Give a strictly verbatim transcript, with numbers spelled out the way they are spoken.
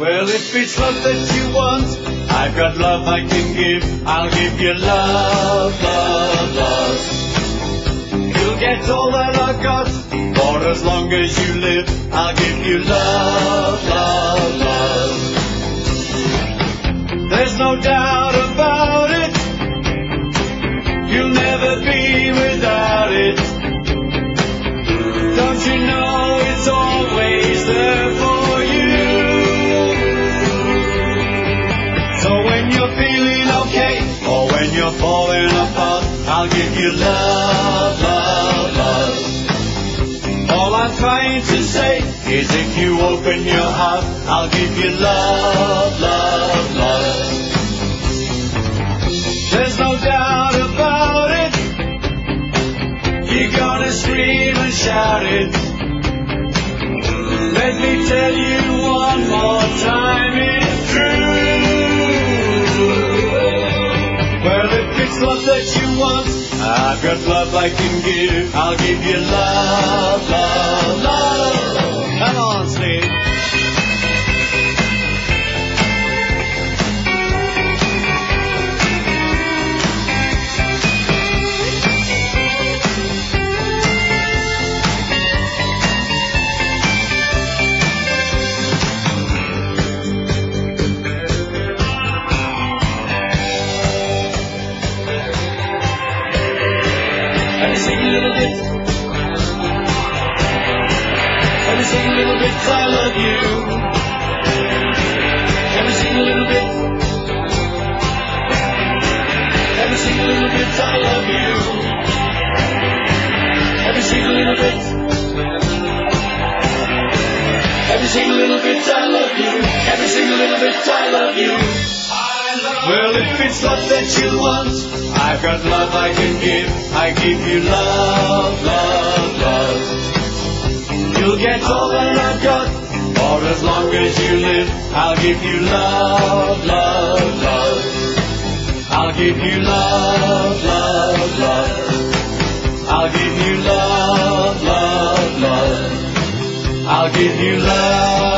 Well, if it's love that you want, I've got love I can give. I'll give you love, love, love. You'll get all that I've got, for as long as you live. I'll give you love, love, love. There's no doubt about it, you'll never be without it. Don't you know it's always there for you? So when you're feeling okay, or when you're falling apart, I'll give you love, love, love. All I'm trying to say is if you open your heart, I'll give you love, love, love. There's no doubt about it, you're gonna scream and shout it. Let me tell you one more time, it's true. Well, if it's love that you want, I've got love I can give. I'll give you love, love, love. Come on, Steve. I love you. Every single little bit. Every single little bit I love you. Every single little bit. Every single little bit I love you. Every single little bit I love you. Well, if it's love that you want, I've got love I can give. I give you love, love, love. You'll get all that I've got, for as long as you live. I'll give you love, love, love. I'll give you love, love, love. I'll give you love, love, love. I'll give you love.